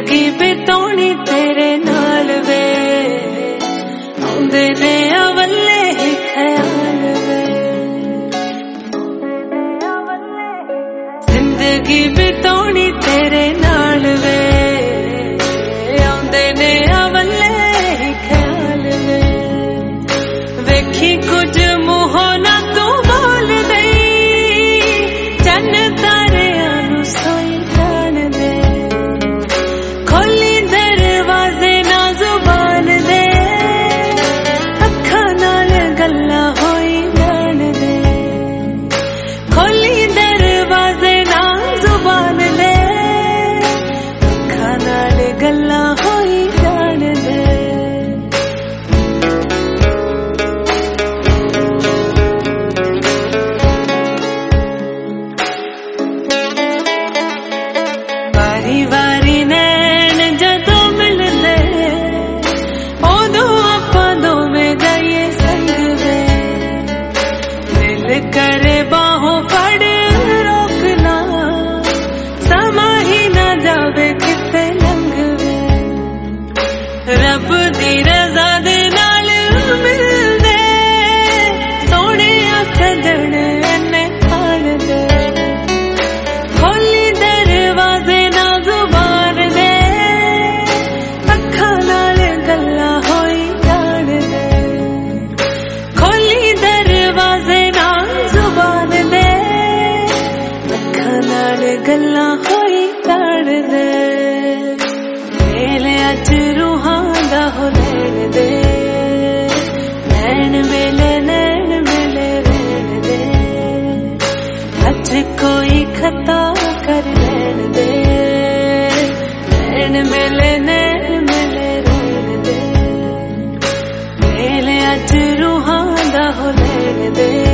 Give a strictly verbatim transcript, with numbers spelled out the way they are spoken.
जिंदगी बिताउणी तेरे नाल वे आउंदे ने अवले ही ख्याल वे जिंदगी बिताउणी तेरे नाल वे आउंदे ने अवले ही ख्याल वे वेखी कुछ मुहों ना तू बोल दई चन तारियां नू सोई जान दे खोली दरवाजे ना जुबान दे अखां नाल गल्लां होई जान दे खोली दरवाजे ना जुबान दे अखां नाल गल्लां होई जान दे वारी वारी नैन जदों मिलदे उदों आपां दोवें जाइए संग वे दिल करे बाहों फड़ रोकना समा ही ना जावे किते लंघ वे रब दी रज़ा दे नाल मिलदे सोहणिया सजण इन्ने हाल दे खोली दरवाजे ना जुबान दे अखां नाल गल्लां होई जान दे खोली दरवाजे ना जुबान दे अखां नाल गल्लां होई जान दे मेले अज रूहां दा हो लैण दे नैन मेले नैन मेले रहण दे अज कोई खता कर लैण दे नैन मेले नैन मेले रहण दे मेले अज रूहां दा हो लैण दे